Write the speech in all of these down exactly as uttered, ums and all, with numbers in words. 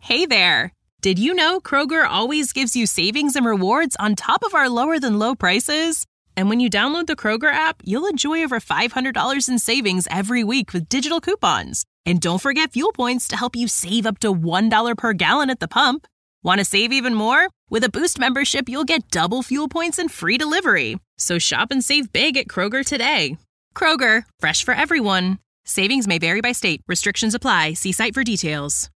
Hey there! Did you know Kroger always gives you savings and rewards on top of our lower-than-low prices? And when you download the Kroger app, you'll enjoy over five hundred dollars in savings every week with digital coupons. And don't forget fuel points to help you save up to one dollar per gallon at the pump. Want to save even more? With a Boost membership, you'll get double fuel points and free delivery. So shop and save big at Kroger today. Kroger, fresh for everyone. Savings may vary by state. Restrictions apply. See site for details.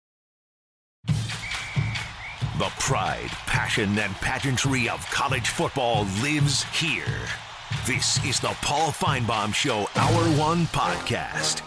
The pride, passion, and pageantry of college football lives here. This is the Paul Finebaum Show Hour One Podcast.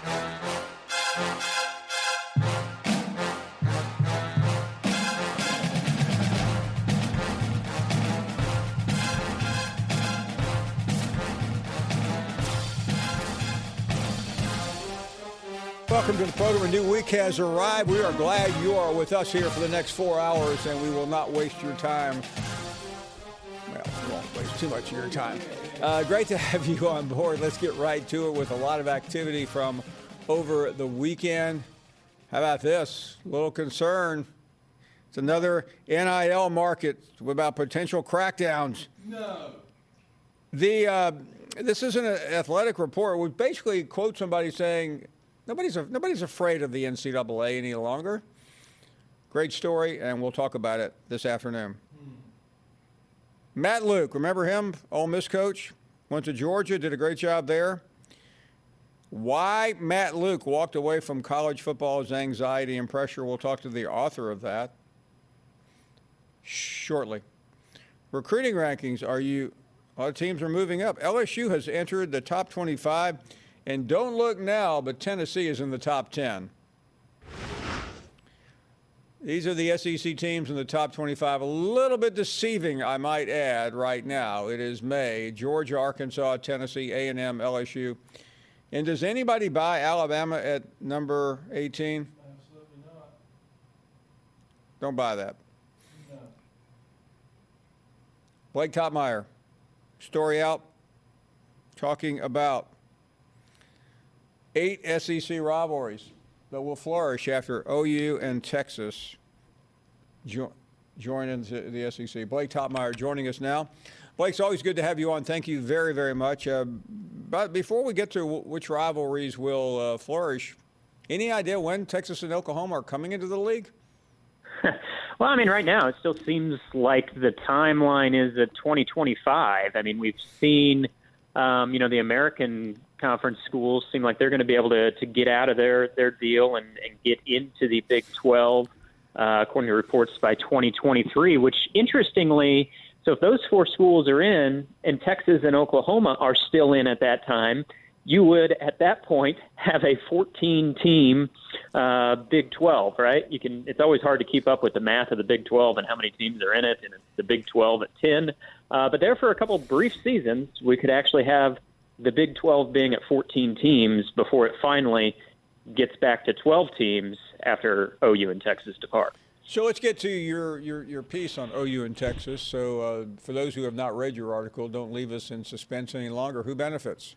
Welcome to the program. A new week has arrived. We are glad you are with us here for the next four hours, and we will not waste your time. Well, we won't waste too much of your time. Uh, great to have you on board. Let's get right to it with a lot of activity from over the weekend. How about this? A little concern. It's another N I L market about potential crackdowns. No. The uh, this isn't an athletic report. We basically quote somebody saying, Nobody's nobody's afraid of the N C double A any longer. Great story, and we'll talk about it this afternoon. Hmm. Matt Luke, remember him? Ole Miss coach, went to Georgia, did a great job there. Why Matt Luke walked away from college football's anxiety and pressure. We'll talk to the author of that shortly. Recruiting rankings, are you? A lot of teams are moving up. L S U has entered the top twenty-five. And don't look now, but Tennessee is in the top ten. These are the S E C teams in the top twenty-five. A little bit deceiving, I might add, right now. It is May. Georgia, Arkansas, Tennessee, A and M, L S U. And does anybody buy Alabama at number eighteen? Absolutely not. Don't buy that. No. Blake Topmeyer, story out, talking about eight S E C rivalries that will flourish after O U and Texas jo- join into the S E C. Blake Topmeyer joining us now. Blake, it's always good to have you on. Thank you very, very much. Uh, but before we get to w- which rivalries will uh, flourish, any idea when Texas and Oklahoma are coming into the league? Well, I mean, right now it still seems like the timeline is at twenty twenty-five. I mean, we've seen, um, you know, the American Conference schools seem like they're going to be able to, to get out of their, their deal and, and get into the Big twelve, uh, according to reports, by twenty twenty-three, which interestingly, so if those four schools are in and Texas and Oklahoma are still in at that time, you would at that point have a fourteen-team uh, Big twelve, right? You can. It's always hard to keep up with the math of the Big twelve and how many teams are in it, and it's the Big twelve at ten. Uh, but there for a couple brief seasons, we could actually have the Big twelve being at fourteen teams before it finally gets back to twelve teams after O U and Texas depart. So let's get to your, your, your piece on O U and Texas. So uh, for those who have not read your article, don't leave us in suspense any longer. Who benefits?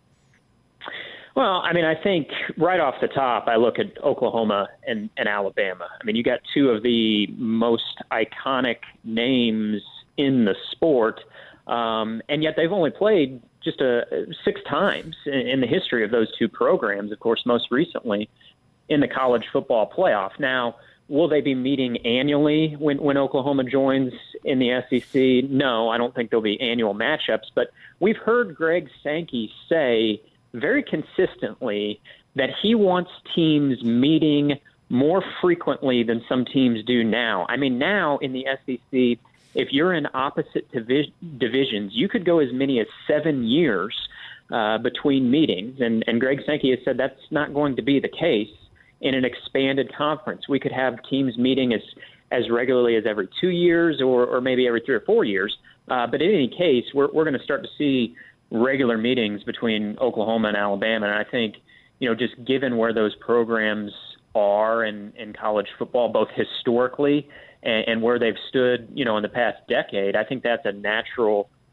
Well, I mean, I think right off the top, I look at Oklahoma and, and Alabama. I mean, you got two of the most iconic names in the sport, um, and yet they've only played just a, six times in, in the history of those two programs, of course, most recently in the college football playoff. Now, will they be meeting annually when, when Oklahoma joins in the S E C? No, I don't think there'll be annual matchups, but we've heard Greg Sankey say very consistently that he wants teams meeting more frequently than some teams do now. I mean, now in the S E C, if you're in opposite divi- divisions, you could go as many as seven years uh, between meetings. And, and Greg Sankey has said that's not going to be the case in an expanded conference. We could have teams meeting as, as regularly as every two years or, or maybe every three or four years. Uh, but in any case, we're, we're going to start to see regular meetings between Oklahoma and Alabama. And I think, you know, just given where those programs are in, in college football, both historically and, and where they've stood, you know, in the past decade, I think that's a natural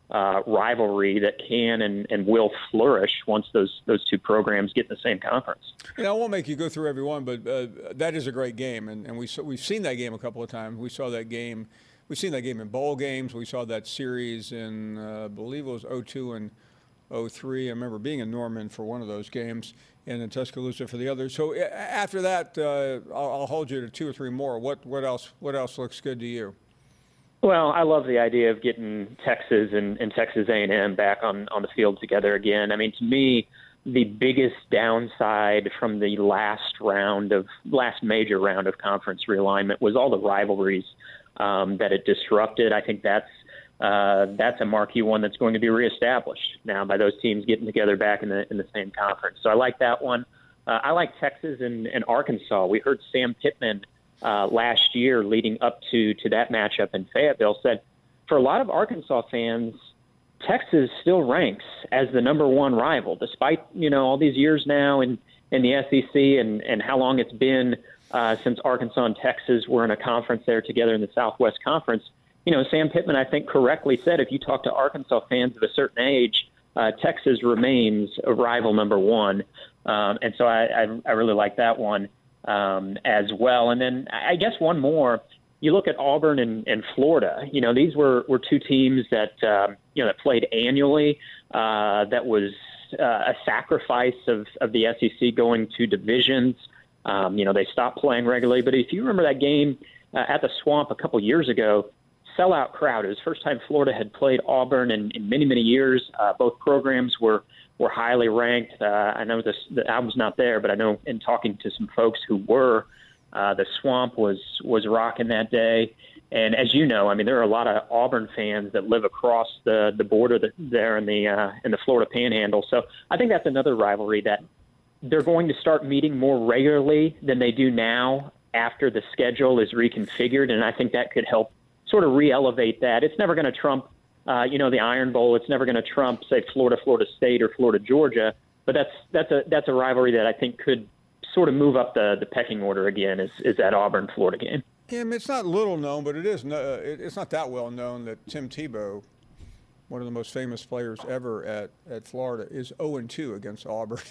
uh, rivalry that can and, and will flourish once those those two programs get in the same conference. You know, I won't make you go through every one, but uh, that is a great game, and, and we saw, we've seen that game a couple of times. We saw that game. We've seen that game in bowl games. We saw that series in, uh, I believe it was oh two and oh three. I remember being in Norman for one of those games and in Tuscaloosa for the other. So after that, uh, I'll, I'll hold you to two or three more. What what else What else looks good to you? Well, I love the idea of getting Texas and, and Texas A and M back on, on the field together again. I mean, to me, the biggest downside from the last round of last major round of conference realignment was all the rivalries um, that it disrupted. I think that's uh, that's a marquee one that's going to be reestablished now by those teams getting together back in the in the same conference. So I like that one. Uh, I like Texas and, and Arkansas. We heard Sam Pittman Uh, last year leading up to, to that matchup in Fayetteville said for a lot of Arkansas fans, Texas still ranks as the number one rival, despite, you know, all these years now in, in the S E C and, and how long it's been uh, since Arkansas and Texas were in a conference there together in the Southwest Conference. You know, Sam Pittman, I think, correctly said if you talk to Arkansas fans of a certain age, uh, Texas remains a rival number one. Um, and so I, I, I really like that one. Um, as well. And then I guess one more, you look at Auburn and, and Florida, you know, these were, were two teams that, um, you know, that played annually. Uh, that was uh, a sacrifice of, of the S E C going to divisions. Um, you know, they stopped playing regularly. But if you remember that game uh, at the Swamp a couple years ago, sellout crowd. It was the first time Florida had played Auburn in, in many, many years. Uh, both programs were were highly ranked. Uh, I know this, the, I was not there, but I know in talking to some folks who were, uh, the Swamp was was rocking that day. And as you know, I mean, there are a lot of Auburn fans that live across the, the border that, there in the uh, in the Florida Panhandle. So I think that's another rivalry that they're going to start meeting more regularly than they do now after the schedule is reconfigured, and I think that could help sort of re-elevate that. It's never going to trump Uh, you know, the Iron Bowl. It's never going to trump, say, Florida, Florida State, or Florida, Georgia. But that's that's a that's a rivalry that I think could sort of move up the, the pecking order again. Is is that Auburn Florida game? Yeah, I mean, it's not little known, but it is. No, it's not that well known that Tim Tebow, one of the most famous players ever at, at Florida, is oh and two against Auburn.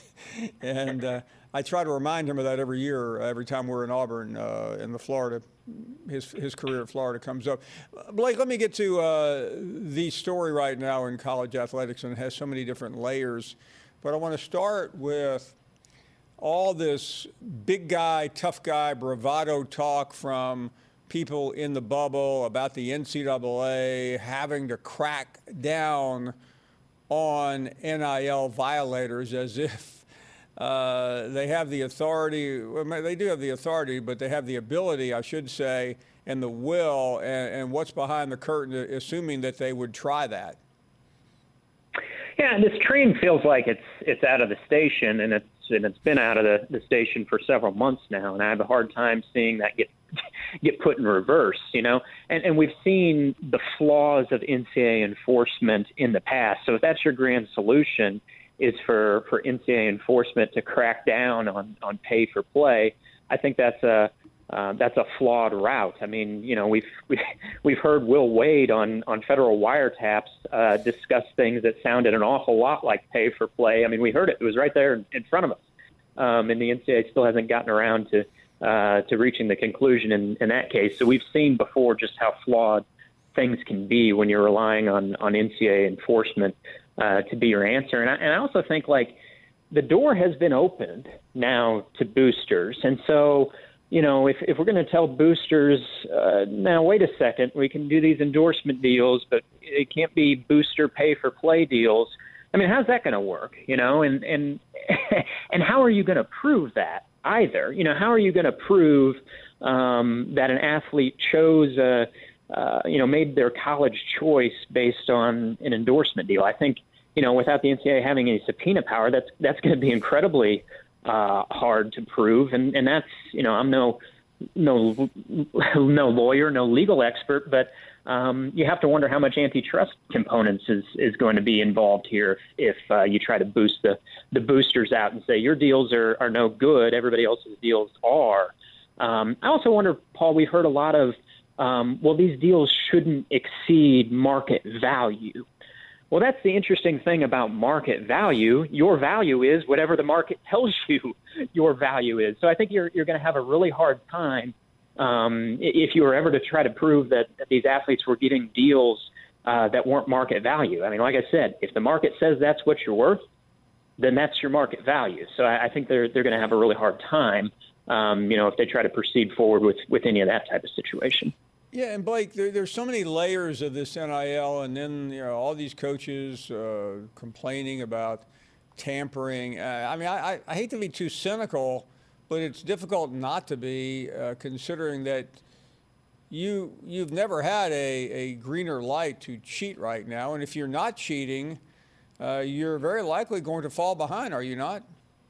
and uh, I try to remind him of that every year, every time we're in Auburn, uh, in the Florida. His his career at Florida comes up. Blake, let me get to uh, the story right now in college athletics, and it has so many different layers. But I want to start with all this big guy, tough guy, bravado talk from people in the bubble about the N C double A having to crack down on N I L violators as if Uh, they have the authority. Well, they do have the authority, but they have the ability, I should say, and the will, and, and what's behind the curtain, assuming that they would try that. Yeah, and this train feels like it's it's out of the station, and it's and it's been out of the, the station for several months now, and I have a hard time seeing that get get put in reverse. You know, and and we've seen the flaws of N C double A enforcement in the past. So if that's your grand solution, is for, for N C double A enforcement to crack down on, on pay for play, I think that's a uh, that's a flawed route. I mean, you know, we've we've heard Will Wade on, on federal wiretaps uh, discuss things that sounded an awful lot like pay for play. I mean, we heard it; it was right there in front of us, um, and the N C double A still hasn't gotten around to uh, to reaching the conclusion in, in that case. So we've seen before just how flawed things can be when you're relying on on N C double A enforcement Uh, to be your answer. And I, and I also think, like, the door has been opened now to boosters. And so, you know, if, if we're going to tell boosters, uh, now, wait a second, we can do these endorsement deals, but it can't be booster pay-for-play deals. I mean, how's that going to work, you know? And, and, and how are you going to prove that either? You know, how are you going to prove um, that an athlete chose a, uh, you know, made their college choice based on an endorsement deal? I think, you know, without the N C double A having any subpoena power, that's that's going to be incredibly uh, hard to prove. And, and that's, you know, I'm no no no lawyer, no legal expert, but um, you have to wonder how much antitrust components is, is going to be involved here if, if uh, you try to boost the, the boosters out and say your deals are, are no good, everybody else's deals are. Um, I also wonder, Paul, we've heard a lot of, um, well, these deals shouldn't exceed market value. Well, that's the interesting thing about market value. Your value is whatever the market tells you your value is. So I think you're you're going to have a really hard time um, if you were ever to try to prove that, that these athletes were getting deals uh, that weren't market value. I mean, like I said, if the market says that's what you're worth, then that's your market value. So I, I think they're they're going to have a really hard time, um, you know, if they try to proceed forward with, with any of that type of situation. Yeah, and Blake, there, there's so many layers of this N I L, and then you know all these coaches uh, complaining about tampering. Uh, I mean, I, I hate to be too cynical, but it's difficult not to be, uh, considering that you you've never had a, a greener light to cheat right now, and if you're not cheating, uh, you're very likely going to fall behind. Are you not?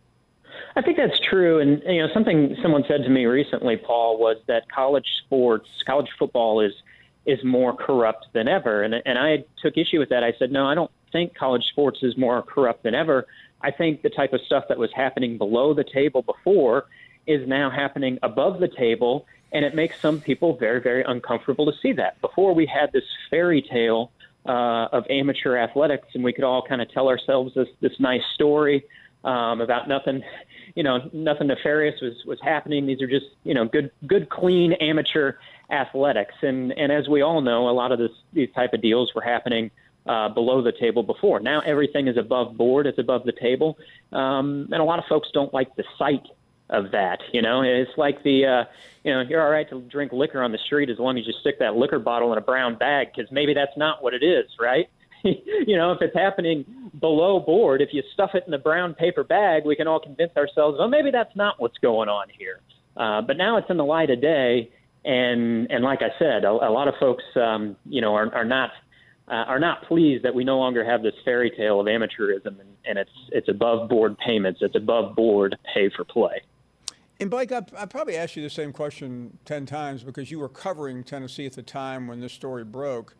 I think that's true. And, you know, something someone said to me recently, Paul, was that college sports, college football is is more corrupt than ever. And, and I took issue with that. I said, no, I don't think college sports is more corrupt than ever. I think the type of stuff that was happening below the table before is now happening above the table. And it makes some people very, very uncomfortable to see that. Before we had this fairy tale uh, of amateur athletics, and we could all kind of tell ourselves this, this nice story Um, about nothing, you know, nothing nefarious was, was happening. These are just, you know, good, good, clean amateur athletics. And, and as we all know, a lot of this, these type of deals were happening uh, below the table before. Now everything is above board. It's above the table. Um, and a lot of folks don't like the sight of that. You know, it's like the, uh, you know, you're all right to drink liquor on the street as long as you stick that liquor bottle in a brown bag, because maybe that's not what it is, right? You know, if it's happening below board, if you stuff it in the brown paper bag, we can all convince ourselves, well, maybe that's not what's going on here. Uh, but now it's in the light of day, and and like I said, a, a lot of folks, um, you know, are, are not uh, are not pleased that we no longer have this fairy tale of amateurism, and, and it's it's above board payments, it's above board pay for play. And Blake, I, I probably asked you the same question ten times because you were covering Tennessee at the time when this story broke.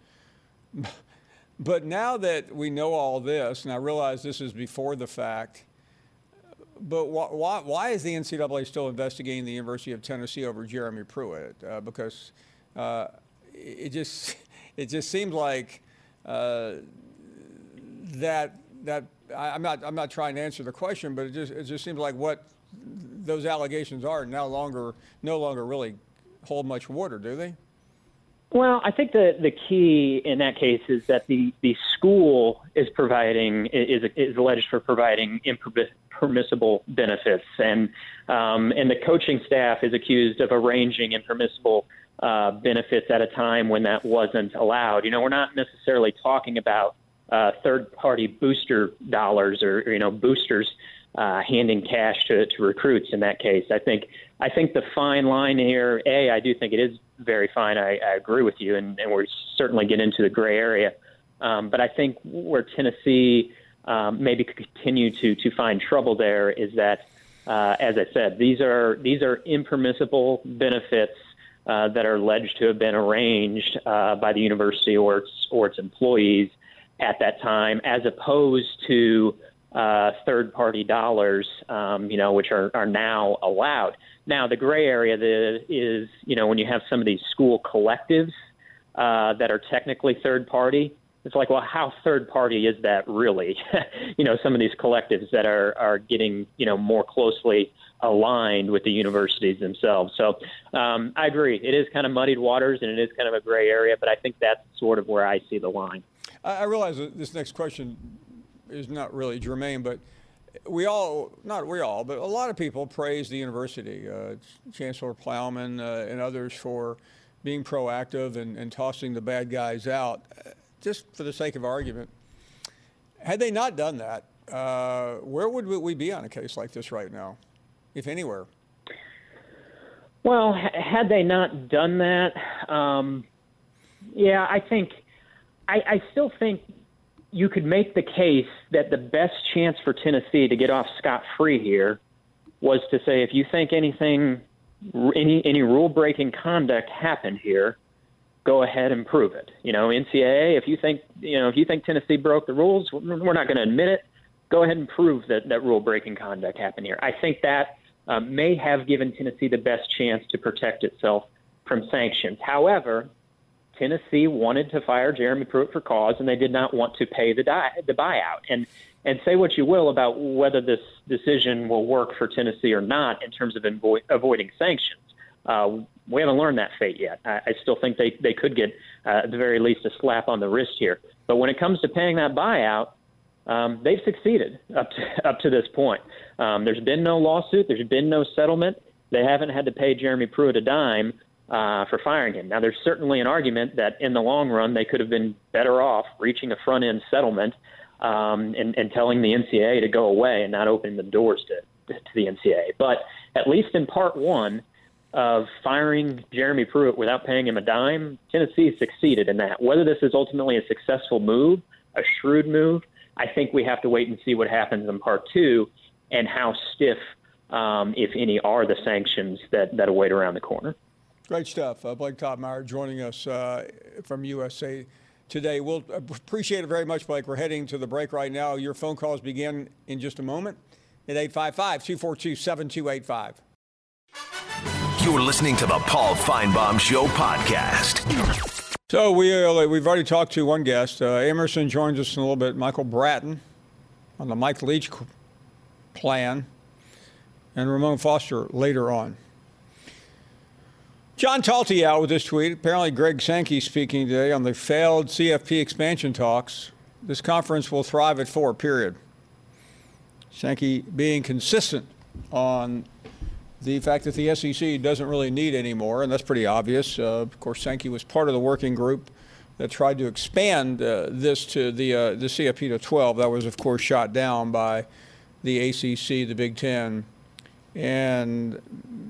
But now that we know all this, and I realize this is before the fact, but wh- why, why is the N C double A still investigating the University of Tennessee over Jeremy Pruitt? Uh, because uh, it just it just seems like uh, that that I, I'm not I'm not trying to answer the question, but it just it just seems like what those allegations are no longer no longer really hold much water, do they? Well, I think the, the key in that case is that the, the school is providing is is alleged for providing impermissible benefits, and um, and the coaching staff is accused of arranging impermissible uh, benefits at a time when that wasn't allowed. You know, we're not necessarily talking about uh, third-party booster dollars or, or you know boosters uh, handing cash to, to recruits. In that case, I think I think the fine line here. A, I do think it is very fine. I, I agree with you, and, and we're certainly get into the gray area. Um, but I think where Tennessee um, maybe could continue to to find trouble there is that, uh, as I said, these are these are impermissible benefits uh, that are alleged to have been arranged uh, by the university or its or its employees at that time, as opposed to uh, third-party dollars, um, you know, which are, are now allowed. Now, the gray area is, you know, when you have some of these school collectives uh, that are technically third-party, it's like, well, how third-party is that really? You know, some of these collectives that are, are getting, you know, more closely aligned with the universities themselves. So um, I agree. It is kind of muddied waters, and it is kind of a gray area, but I think that's sort of where I see the line. I realize that this next question is not really germane, but we all, not we all, but a lot of people praise the university, uh, Chancellor Plowman uh, and others for being proactive and, and tossing the bad guys out. Uh, just for the sake of argument, had they not done that, uh, where would we be on a case like this right now, if anywhere? Well, had they not done that, um, yeah, I think, I, I still think you could make the case that the best chance for Tennessee to get off scot-free here was to say, if you think anything, any any rule-breaking conduct happened here, go ahead and prove it. You know, N C double A, if you think, you know, if you think Tennessee broke the rules, we're not going to admit it. Go ahead and prove that that rule-breaking conduct happened here. I think that um, may have given Tennessee the best chance to protect itself from sanctions. However, Tennessee wanted to fire Jeremy Pruitt for cause, and they did not want to pay the die, the buyout. And and say what you will about whether this decision will work for Tennessee or not in terms of avo- avoiding sanctions. Uh, we haven't learned that fate yet. I, I still think they, they could get, uh, at the very least, a slap on the wrist here. But when it comes to paying that buyout, um, they've succeeded up to, up to this point. Um, there's been no lawsuit. There's been no settlement. They haven't had to pay Jeremy Pruitt a dime uh, for firing him. Now, there's certainly an argument that in the long run they could have been better off reaching a front-end settlement um, and, and telling the N C double A to go away and not opening the doors to, to the N C double A. But at least in part one of firing Jeremy Pruitt without paying him a dime, Tennessee succeeded in that. Whether this is ultimately a successful move, a shrewd move, I think we have to wait and see what happens in part two and how stiff, um, if any, are the sanctions that, that await around the corner. Great stuff. Uh, Blake Toppmeyer joining us uh, from U S A Today. We'll appreciate it very much, Blake. We're heading to the break right now. Your phone calls begin in just a moment at eight five five, two four two, seven two eight five. You're listening to the Paul Feinbaum Show podcast. So we, uh, we've already talked to one guest. Uh, Emerson joins us in a little bit. Michael Bratton on the Mike Leach plan, and Ramon Foster later on. John Talty out with this tweet. Apparently Greg Sankey speaking today on the failed C F P expansion talks. This conference will thrive at four, period. Sankey being consistent on the fact that the S E C doesn't really need any more, and that's pretty obvious. Uh, of course, Sankey was part of the working group that tried to expand uh, this to the uh, the C F P to twelve. That was, of course, shot down by the A C C, the Big Ten, and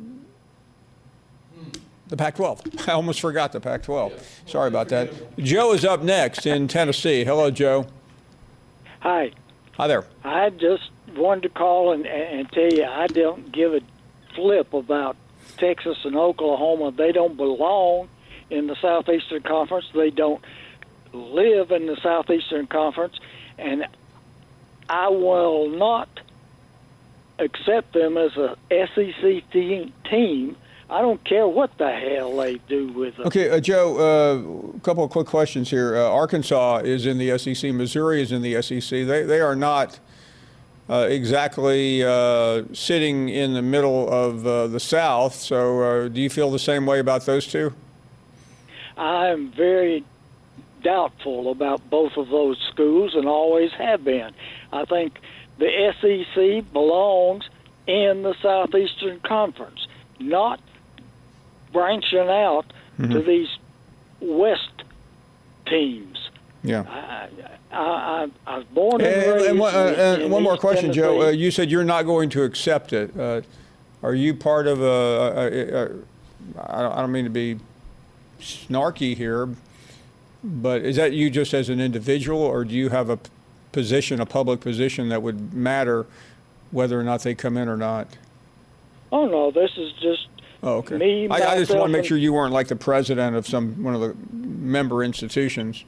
the Pac twelve. I almost forgot the Pac twelve. Sorry about that. Joe is up next in Tennessee. Hello, Joe. Hi. Hi there. I just wanted to call and, and tell you I don't give a flip about Texas and Oklahoma. They don't belong in the Southeastern Conference. They don't live in the Southeastern Conference. And I will not accept them as a S E C team. team. I don't care what the hell they do with them. Okay, uh, Joe, uh, a couple of quick questions here. Uh, Arkansas is in the S E C. Missouri is in the S E C. They they are not uh, exactly uh, sitting in the middle of uh, the South. So uh, do you feel the same way about those two? I'm very doubtful about both of those schools and always have been. I think the S E C belongs in the Southeastern Conference, not branching out mm-hmm. to these West teams. Yeah. I, I, I was born and, and raised and, one, uh, in, and one more question, Tennessee. Joe. Uh, you said you're not going to accept it. Uh, are you part of a, a, a, a I, don't, I don't mean to be snarky here, but is that you just as an individual, or do you have a position, a public position that would matter whether or not they come in or not? Oh, no, this is just oh, okay. me, I, I just want to make and, sure you weren't like the president of some one of the member institutions.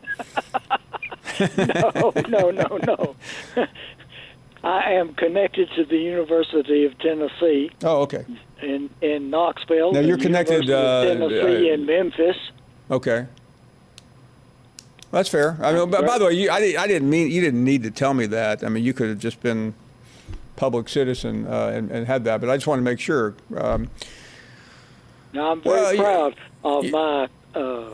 no, no, no, no. I am connected to the University of Tennessee. Oh, okay. In in Knoxville. Now you're connected. University Uh, of Tennessee uh, in Memphis. Okay. That's fair. I mean, by, by the way, you, I, I didn't mean you didn't need to tell me that. I mean, you could have just been public citizen uh, and, and had that, but I just want to make sure. Um, now, I'm very well, proud you, of you, my uh,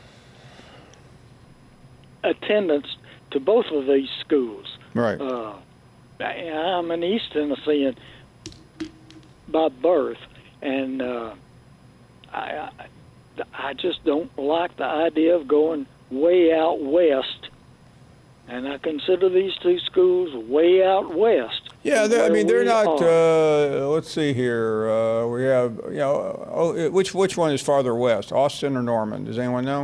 attendance to both of these schools. Right. Uh, I'm an East Tennessean by birth, and uh, I, I, I just don't like the idea of going way out west. And I consider these two schools way out west. Yeah, I mean, they're not, uh, are. let's see here. Uh, we have, you know, oh, which which one is farther west, Austin or Norman? Does anyone know?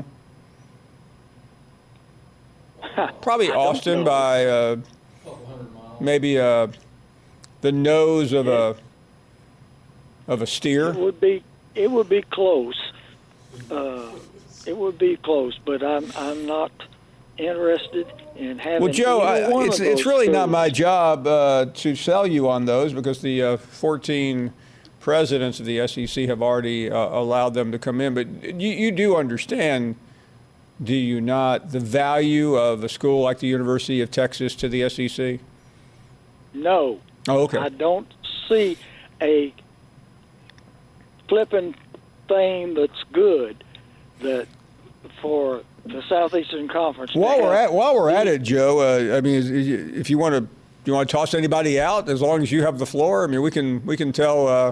Probably Austin by uh, maybe uh, the nose of yeah. a of a steer. It would be, it would be close. Uh, it would be close, but I'm I'm not interested in having. Well, Joe, either one I, it's of it's those really schools. not my job uh, to sell you on those because the uh, fourteen presidents of the S E C have already uh, allowed them to come in. But you, you do understand do you not, the value of a school like the University of Texas to the S E C? No. Oh, okay. I don't see a flipping thing that's good that for the Southeastern Conference. While we're at while we're at it, Joe, uh, I mean, is, is, if you want to, you want to toss anybody out, as long as you have the floor. I mean, we can we can tell uh,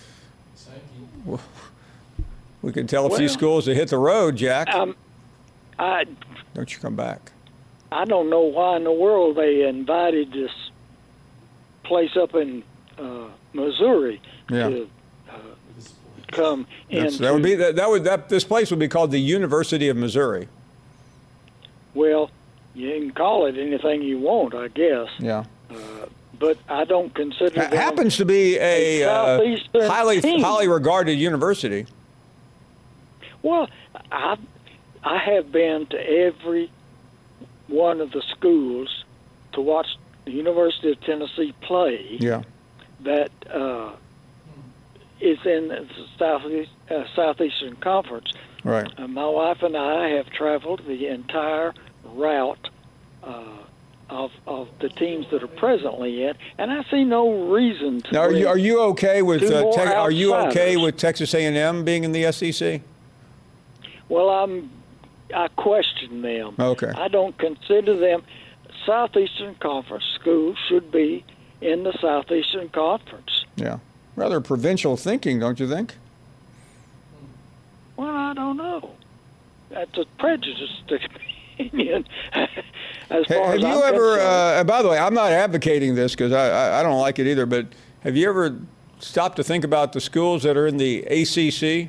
we can tell a well, few schools to hit the road, Jack. Um, I don't you come back? I don't know why in the world they invited this place up in uh, Missouri yeah. to uh, come in. That would be that, that would that this place would be called the University of Missouri. Well, you can call it anything you want, I guess. Yeah. Uh, but I don't consider it them happens to be a, a uh, highly team. highly regarded university. Well, I I have been to every one of the schools to watch the University of Tennessee play. Yeah. That uh, is in the Southeast, uh, Southeastern Conference. Right. Uh, my wife and I have traveled the entire route uh, of of the teams that are presently in, and I see no reason to. Now, are you are you okay with uh, te- are you okay with Texas A and M being in the S E C? Well, I'm. I question them. Okay. I don't consider them. Southeastern Conference schools should be in the Southeastern Conference. Yeah. Rather provincial thinking, don't you think? Well, I don't know. That's a prejudiced opinion. As Hey, far have as you I'm ever? concerned. Uh, by the way, I'm not advocating this because I, I I don't like it either. But have you ever stopped to think about the schools that are in the A C C?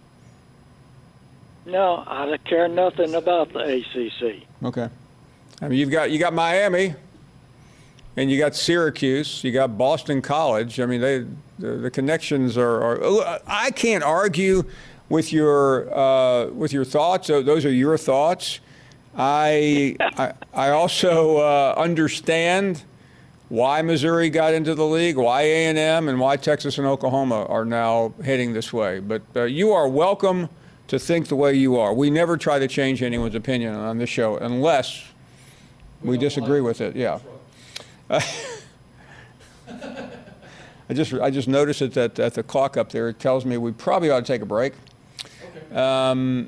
No, I don't care nothing about the A C C. Okay. I mean, you've got you got Miami, and you got Syracuse, you got Boston College. I mean, they the, the connections are, are. I can't argue with your uh, with your thoughts. Those are your thoughts. I I, I also uh, understand why Missouri got into the league, why A and M, and why Texas and Oklahoma are now heading this way. But uh, you are welcome to think the way you are. We never try to change anyone's opinion on this show unless we, we disagree with it. Yeah. Uh, I just I just noticed it that at the clock up there, it tells me we probably ought to take a break. Okay. Um,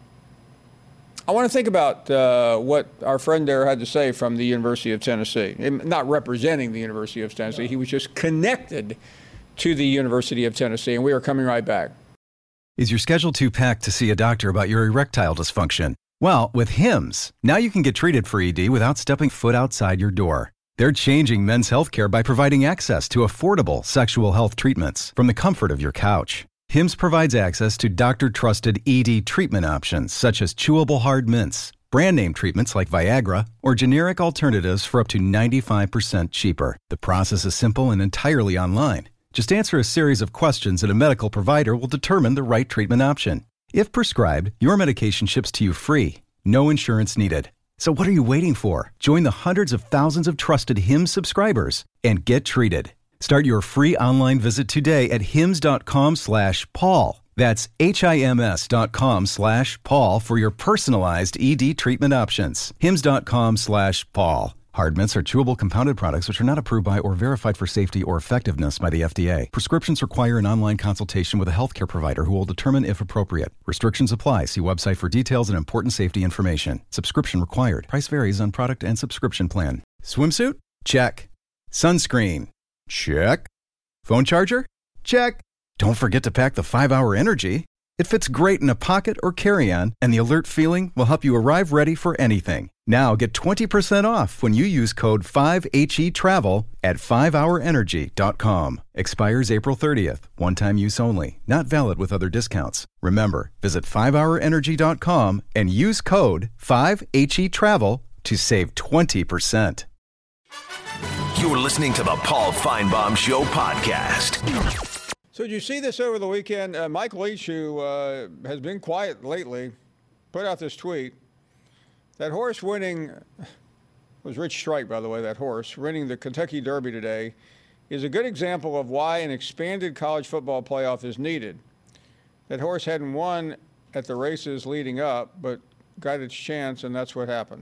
I want to think about uh, what our friend there had to say from the University of Tennessee. Not representing the University of Tennessee. No. He was just connected to the University of Tennessee, and we are coming right back. Is your schedule too packed to see a doctor about your erectile dysfunction? Well, with Hims, now you can get treated for E D without stepping foot outside your door. They're changing men's healthcare by providing access to affordable sexual health treatments from the comfort of your couch. Hims provides access to doctor-trusted E D treatment options such as chewable hard mints, brand-name treatments like Viagra, or generic alternatives for up to ninety-five percent cheaper. The process is simple and entirely online. Just answer a series of questions and a medical provider will determine the right treatment option. If prescribed, your medication ships to you free. No insurance needed. So what are you waiting for? Join the hundreds of thousands of trusted Hims subscribers and get treated. Start your free online visit today at hims.com slash Paul. That's H-I-M-S dot com slash Paul for your personalized E D treatment options. Hims.com slash Paul. Hard mints are chewable compounded products which are not approved by or verified for safety or effectiveness by the F D A. Prescriptions require an online consultation with a healthcare provider who will determine if appropriate. Restrictions apply. See website for details and important safety information. Subscription required. Price varies on product and subscription plan. Swimsuit? Check. Sunscreen? Check. Phone charger? Check. Don't forget to pack the five hour Energy. It fits great in a pocket or carry-on, and the alert feeling will help you arrive ready for anything. Now get twenty percent off when you use code five H E travel at five hour energy dot com. Expires April thirtieth. One-time use only. Not valid with other discounts. Remember, visit five hour energy dot com and use code five H E travel to save twenty percent. You're listening to the Paul Feinbaum Show podcast. So did you see this over the weekend? Uh, Mike Leach, who uh, has been quiet lately, put out this tweet. That horse winning, it was Rich Strike, by the way, that horse, winning the Kentucky Derby today, is a good example of why an expanded college football playoff is needed. That horse hadn't won at the races leading up, but got its chance, and that's what happened.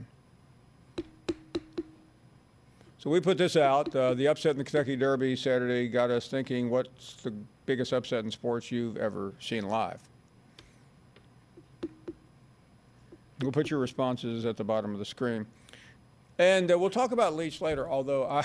So we put this out. Uh, the upset in the Kentucky Derby Saturday got us thinking, what's the biggest upset in sports you've ever seen live? We'll put your responses at the bottom of the screen. And uh, we'll talk about Leach later, although I,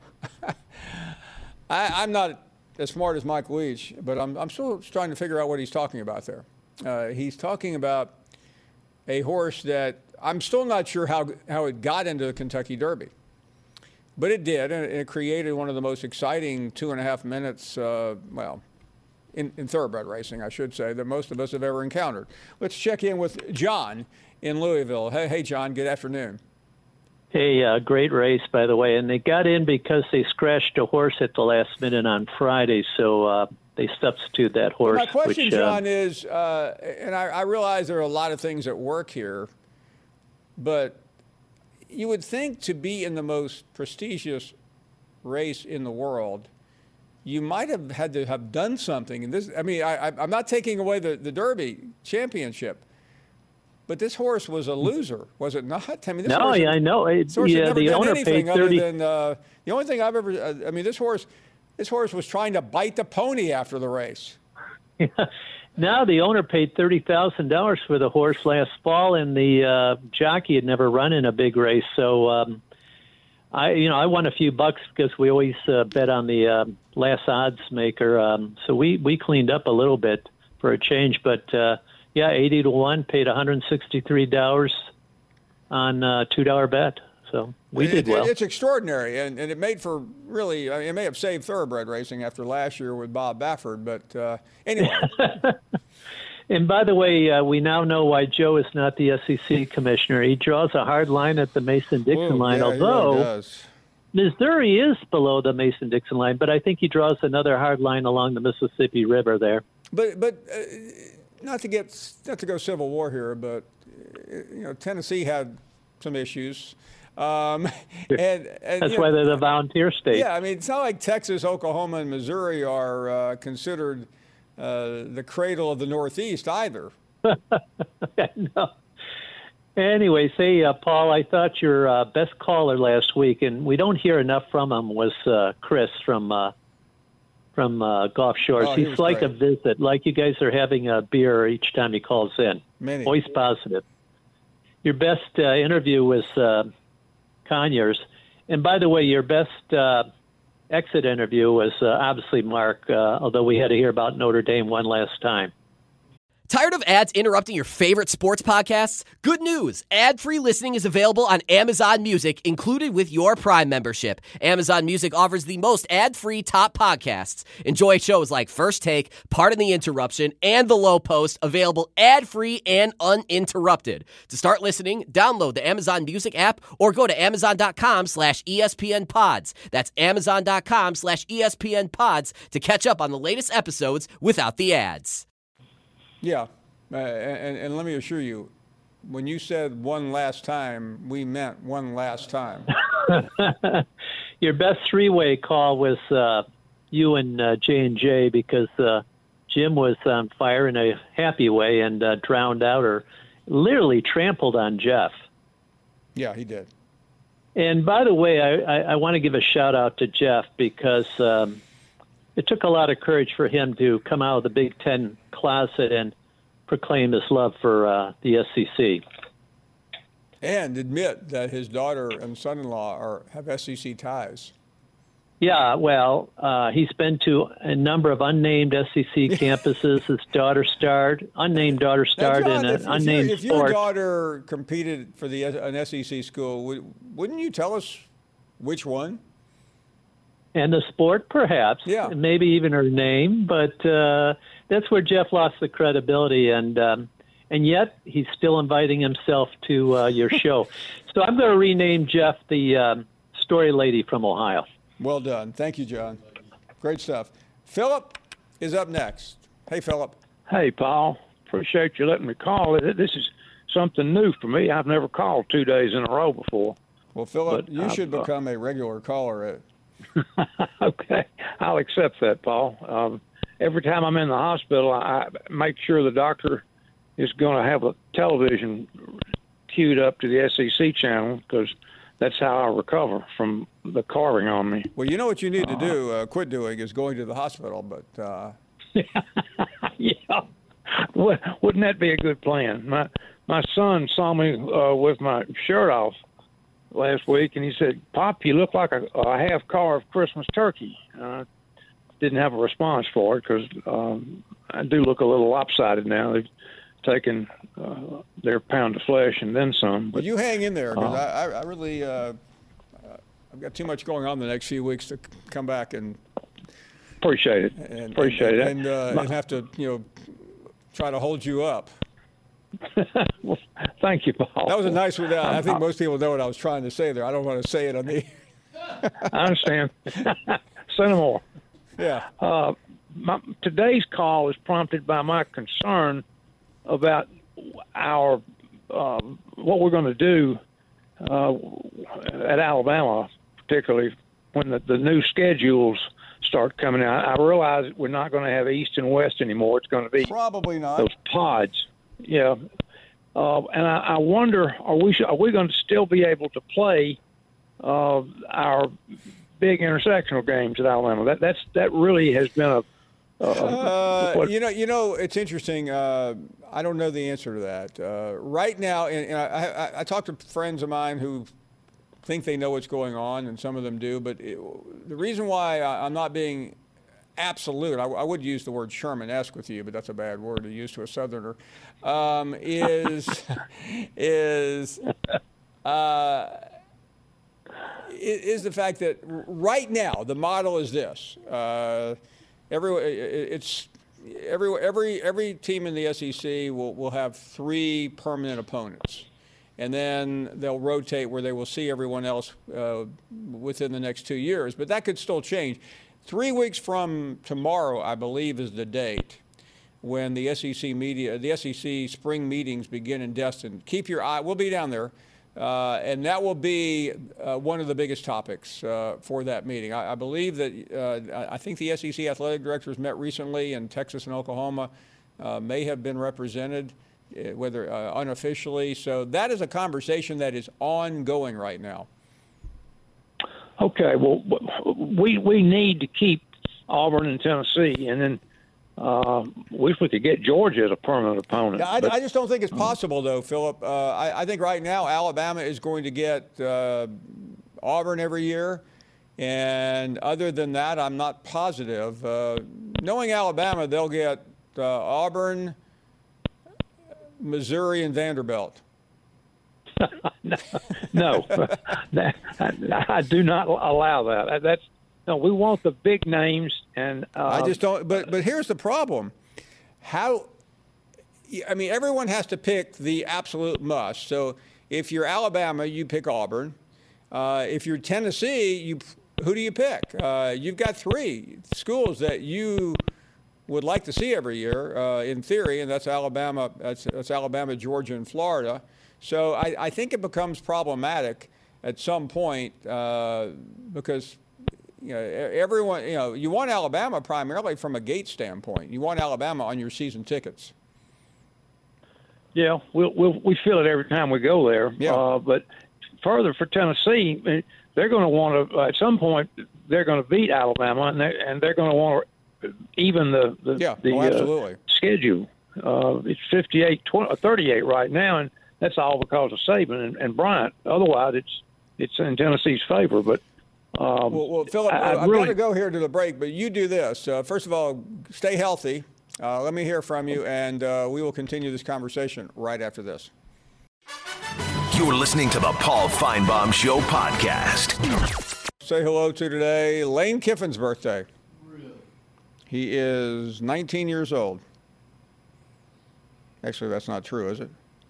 I, I'm not as smart as Mike Leach, but I'm, I'm still trying to figure out what he's talking about there. Uh, he's talking about a horse that I'm still not sure how, how it got into the Kentucky Derby. But it did, and it created one of the most exciting two and a half minutes, uh, well, in, in thoroughbred racing, I should say, that most of us have ever encountered. Let's check in with John in Louisville. Hey, hey John, good afternoon. Hey, uh, great race, by the way. And they got in because they scratched a horse at the last minute on Friday, so uh, they substituted that horse. Well, my question, which, John, uh, is, uh, and I, I realize there are a lot of things at work here, but you would think to be in the most prestigious race in the world, you might have had to have done something. And this, I mean, I, I'm not taking away the, the Derby championship, but this horse was a loser, was it not? I mean, this no, horse, yeah, I know. It, this horse yeah, had never the done owner anything paid other thirty. than uh, the only thing I've ever. Uh, I mean, this horse, this horse was trying to bite the pony after the race. Now the owner paid thirty thousand dollars for the horse last fall, and the uh, jockey had never run in a big race. So, um, I, you know, I won a few bucks because we always uh, bet on the uh, last odds maker. Um, so we, we cleaned up a little bit for a change. But uh, yeah, eighty to one, paid one hundred sixty-three dollars on a two dollar bet. So we it, did well. It, it's extraordinary, and, and it made for really, I mean, it may have saved thoroughbred racing after last year with Bob Baffert, but uh, anyway. And by the way, uh, we now know why Joe is not the S E C commissioner. He draws a hard line at the Mason-Dixon Whoa, line, yeah, although he really does. Missouri is below the Mason-Dixon line, but I think he draws another hard line along the Mississippi River there. But but uh, not to get not to go Civil War here, but uh, you know, Tennessee had some issues. Um, and, and That's you know, why they're the volunteer state. Yeah, I mean, it's not like Texas, Oklahoma, and Missouri are uh, considered uh, the cradle of the Northeast either. No. Anyway, say, uh, Paul, I thought your uh, best caller last week, and we don't hear enough from him, was uh, Chris from uh, from uh, Gulf Shores. Oh, he He's was like great. a visit, like you guys are having a beer each time he calls in. Many. Always positive. Your best uh, interview was uh, Conyers. And by the way, your best uh, exit interview was uh, obviously Mark, uh, although we had to hear about Notre Dame one last time. Tired of ads interrupting your favorite sports podcasts? Good news! Ad-free listening is available on Amazon Music, included with your Prime membership. Amazon Music offers the most ad-free top podcasts. Enjoy shows like First Take, Pardon the Interruption, and The Low Post, available ad-free and uninterrupted. To start listening, download the Amazon Music app or go to amazon.com slash ESPN pods. That's amazon.com slash ESPN pods to catch up on the latest episodes without the ads. Yeah, uh, and, and let me assure you, when you said one last time, we meant one last time. Your best three-way call was uh, you and uh, J and J, because uh, Jim was on fire in a happy way and uh, drowned out or literally trampled on Jeff. Yeah, he did. And by the way, I, I, I want to give a shout-out to Jeff, because um, it took a lot of courage for him to come out of the Big Ten closet and proclaim his love for uh, the S E C. And admit that his daughter and son-in-law are have S E C ties. Yeah, well, uh, he's been to a number of unnamed S E C campuses. His daughter starred, unnamed daughter starred now, John, in an if, unnamed if, your, if sport. your daughter competed for the an S E C school, would, wouldn't you tell us which one? And the sport, perhaps, Yeah. and maybe even her name, but uh, that's where Jeff lost the credibility, and um, and yet he's still inviting himself to uh, your show. So I'm going to rename Jeff the um, story lady from Ohio. Well done. Thank you, John. Great stuff. Philip is up next. Hey, Philip. Hey, Paul. Appreciate you letting me call. This is something new for me. I've never called two days in a row before. Well, Philip, But you I've, should uh, become a regular caller at Okay, I'll accept that, Paul. Um, every time I'm in the hospital, I make sure the doctor is going to have a television queued up to the S E C channel because that's how I recover from the carving on me. Well, you know what you need to do, uh, quit doing, is going to the hospital. But uh... yeah, wouldn't that be a good plan? My my son saw me uh, with my shirt off last week, and he said, "Pop, you look like a, a half-carved Christmas turkey." Uh, didn't have a response for it because um, I do look a little lopsided now. They've taken uh, their pound of flesh and then some. But well, you hang in there because uh, I, I really uh, I've got too much going on the next few weeks to come back and appreciate it. And, appreciate and, it, and, uh, My, and have to you know try to hold you up. Well, thank you, Paul. That was a nice one. I think most people know what I was trying to say there. I don't want to say it on the. I understand. Say no more. Yeah. Uh, my, today's call is prompted by my concern about our uh, what we're going to do uh, at Alabama, particularly when the, the new schedules start coming out. I realize we're not going to have East and West anymore. It's going to be probably not those pods. Yeah, uh, and I, I wonder, are we are we going to still be able to play uh, our big intersectional games at Alabama? That that's that really has been a. Uh, uh, what, you know, you know, it's interesting. Uh, I don't know the answer to that uh, right now. And, and I, I, I talk to friends of mine who think they know what's going on, and some of them do. But it, the reason why I, I'm not being absolute, I, I would use the word Sherman-esque with you, but that's a bad word to use to a Southerner, um, is is uh, is the fact that right now the model is this. Uh, every it's every every every team in the S E C will will have three permanent opponents. And then they'll rotate where they will see everyone else uh, within the next two years. But that could still change. Three weeks from tomorrow, I believe, is the date when the S E C media, the S E C spring meetings begin in Destin. Keep your eye. We'll be down there, uh, and that will be uh, one of the biggest topics uh, for that meeting. I, I believe that uh, I think the S E C athletic directors met recently, and Texas and Oklahoma uh, may have been represented, whether uh, unofficially. So that is a conversation that is ongoing right now. Okay, well, we we need to keep Auburn and Tennessee, and then uh, wish we could get Georgia as a permanent opponent. Yeah, I, but, I just don't think it's possible, though, Philip. Uh, I, I think right now Alabama is going to get uh, Auburn every year, and other than that, I'm not positive. Uh, knowing Alabama, they'll get uh, Auburn, Missouri, and Vanderbilt. no, no. that, I, I do not allow that. That's no. We want the big names, and uh, I just don't. But but here's the problem: how? I mean, everyone has to pick the absolute must. So if you're Alabama, you pick Auburn. Uh, if you're Tennessee, you who do you pick? Uh, you've got three schools that you would like to see every year, uh, in theory, and that's Alabama. That's, that's Alabama, Georgia, and Florida. So I, I think it becomes problematic at some point uh, because you know everyone you know you want Alabama primarily from a gate standpoint. You want Alabama on your season tickets. Yeah, we'll, we'll, we feel it every time we go there. Yeah. Uh, but further for Tennessee, they're going to want to uh, at some point they're going to beat Alabama, and they and they're going to want to even the the, yeah, the oh, absolutely. Uh, schedule. Uh, it's fifty-eight, thirty-eight right now, and that's all because of Saban and, and Bryant. Otherwise, it's it's in Tennessee's favor. But um, well, well, Philip, I, I've really, got to go here to the break, but you do this. Uh, first of all, stay healthy. Uh, let me hear from you, and uh, we will continue this conversation right after this. You're listening to the Paul Feinbaum Show podcast. Say hello to today, Lane Kiffin's birthday. Really? He is nineteen years old. Actually, that's not true, is it?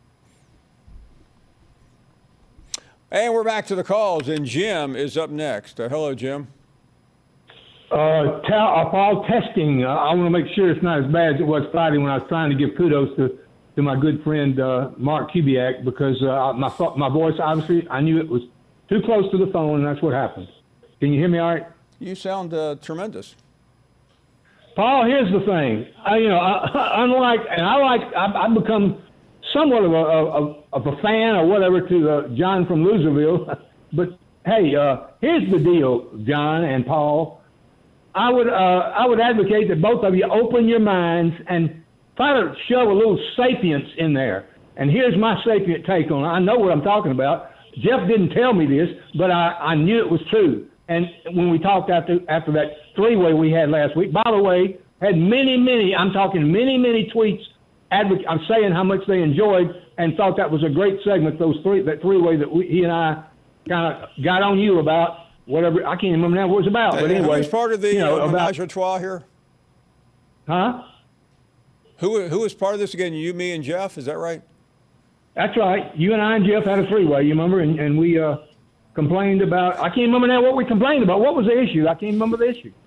And we're back to the calls, and Jim is up next. Uh, hello, Jim. Uh, tell, uh, Paul, testing. Uh, I want to make sure it's not as bad as it was Friday when I was trying to give kudos to, to my good friend uh, Mark Kubiak because uh, my my voice, obviously, I knew it was too close to the phone, and that's what happened. Can you hear me all right? You sound uh, tremendous. Paul, here's the thing. I, you know, I, unlike, and I like, I've, I've become somewhat of a, of, of a fan or whatever to uh, John from Loserville. But hey, uh, here's the deal, John and Paul. I would uh, I would advocate that both of you open your minds and try to shove a little sapience in there. And here's my sapient take on it. I know what I'm talking about. Jeff didn't tell me this, but I, I knew it was true. And when we talked after after that three-way we had last week, by the way, had many, many, I'm talking many, many tweets. Advoc- I'm saying how much they enjoyed and thought that was a great segment, those three, that three-way that we, he and I kind of got on you about. Whatever, I can't remember now what it was about, but anyway. Who's part of the you know, uh, about, menage a trois here? Huh? Who who was part of this again? You, me, and Jeff. Is that right? That's right. You and I and Jeff had a three-way, you remember, and, and we uh, complained about. I can't remember now what we complained about. What was the issue? I can't remember the issue.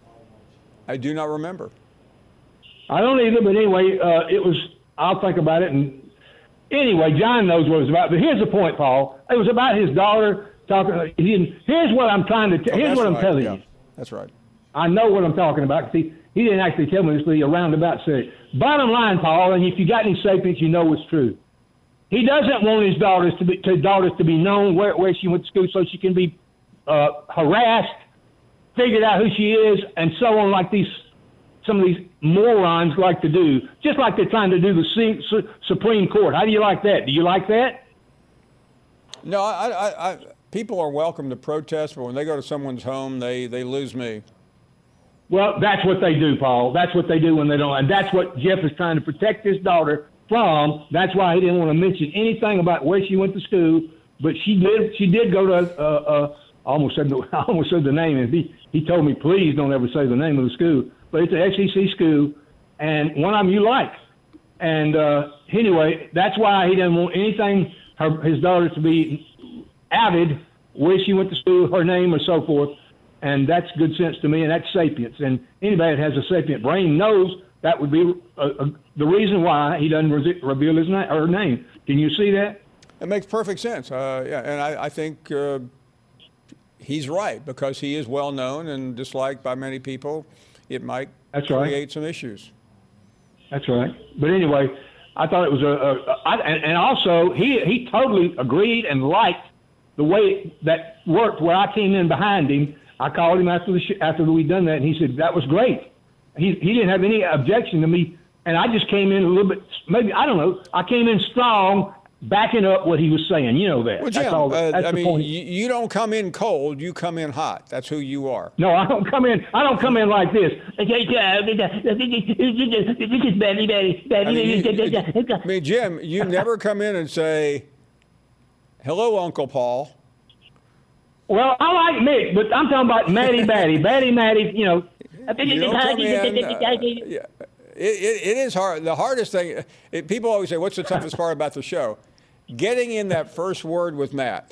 I do not remember. I don't either, but anyway, uh, it was. I'll think about it. And anyway, John knows what it was about. But here's the point, Paul. It was about his daughter. Talking, he didn't, here's what I'm trying to. T- oh, here's what I'm right. telling yeah, you. That's right. I know what I'm talking about. See, he didn't actually tell me this, but he roundabout said it. Bottom line, Paul, and if you got any sapience, you know it's true. He doesn't want his daughters to be to daughters to be known where, where she went to school, so she can be uh, harassed, figured out who she is, and so on, like these some of these morons like to do. Just like they're trying to do the C- Su- Supreme Court. How do you like that? Do you like that? No, I. I, I People are welcome to protest, but when they go to someone's home, they, they lose me. Well, that's what they do, Paul. That's what they do when they don't. And that's what Jeff is trying to protect his daughter from. That's why he didn't want to mention anything about where she went to school. But she did. She did go to. Uh, uh, I almost said. The, I almost said the name. And he he told me, please don't ever say the name of the school. But it's an S E C school, and one of them you like. And uh, anyway, that's why he didn't want anything her, his daughter to be outed where she went to school, her name, or so forth, and that's good sense to me, and that's sapience. And anybody that has a sapient brain knows that would be uh, uh, the reason why he doesn't re- reveal his na- her name. Can you see that? It makes perfect sense. Uh, yeah, and I, I think uh, he's right because he is well known and disliked by many people. It might that's create right. some issues. That's right. But anyway, I thought it was a, a, a I, and, and also he he totally agreed and liked the way that worked where I came in behind him. I called him after the sh- after we'd done that, and he said that was great. He he didn't have any objection to me, and I just came in a little bit, maybe, I don't know, I came in strong, backing up what he was saying. You know that. Well, Jim, that's all, uh, that's I the mean, point. you, you don't come in cold, you come in hot. That's who you are. No, I don't come in, I don't come in like this. This is Betty, Betty, I mean, you, I mean, Jim, you never come in and say, hello, Uncle Paul. Well, I like Mick, but I'm talking about Maddie, Batty, Batty, Maddie. You know. You don't come in, uh, yeah, it, it, it is hard. The hardest thing. It, people always say, "What's the toughest part about the show?" Getting in that first word with Matt.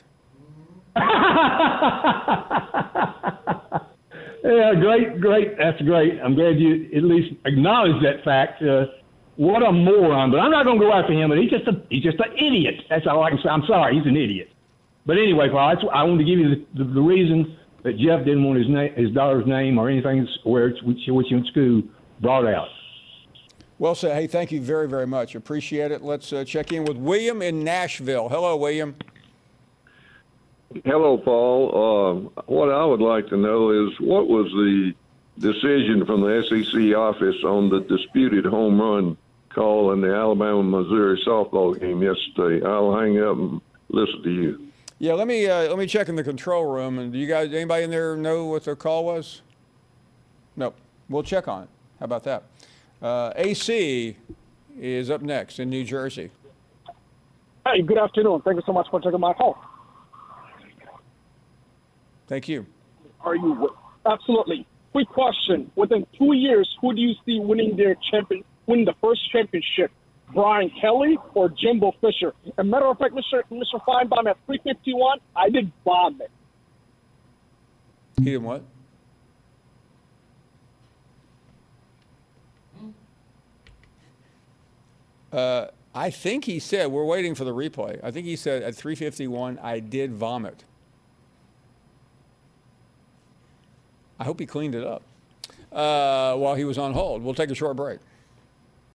Yeah, great, great. That's great. I'm glad you at least acknowledge that fact. Uh, what a moron! But I'm not going to go after him. But he's just a he's just an idiot. That's all I can say. I'm sorry, he's an idiot. But anyway, Paul, that's, I wanted to give you the, the, the reason that Jeff didn't want his name, his daughter's name, or anything where it's which, which in school brought out. Well said. Hey, thank you very, very much. Appreciate it. Let's uh, check in with William in Nashville. Hello, William. Hello, Paul. Uh, what I would like to know is what was the decision from the S E C office on the disputed home run call in the Alabama-Missouri softball game yesterday? I'll hang up and listen to you. Yeah, let me uh, let me check in the control room. And do you guys, anybody in there know what the call was? Nope. We'll check on it. How about that? Uh, A C is up next in New Jersey. Hey, good afternoon. Thank you so much for taking my call. Thank you. Are you absolutely? Quick question: within two years, who do you see winning their champion, winning the first championship? Brian Kelly or Jimbo Fisher? As a matter of fact, Mister Mister Feinbaum at three fifty-one, I did vomit. He did what? Uh, I think he said, we're waiting for the replay. I think he said at three fifty-one, I did vomit. I hope he cleaned it up uh, while he was on hold. We'll take a short break.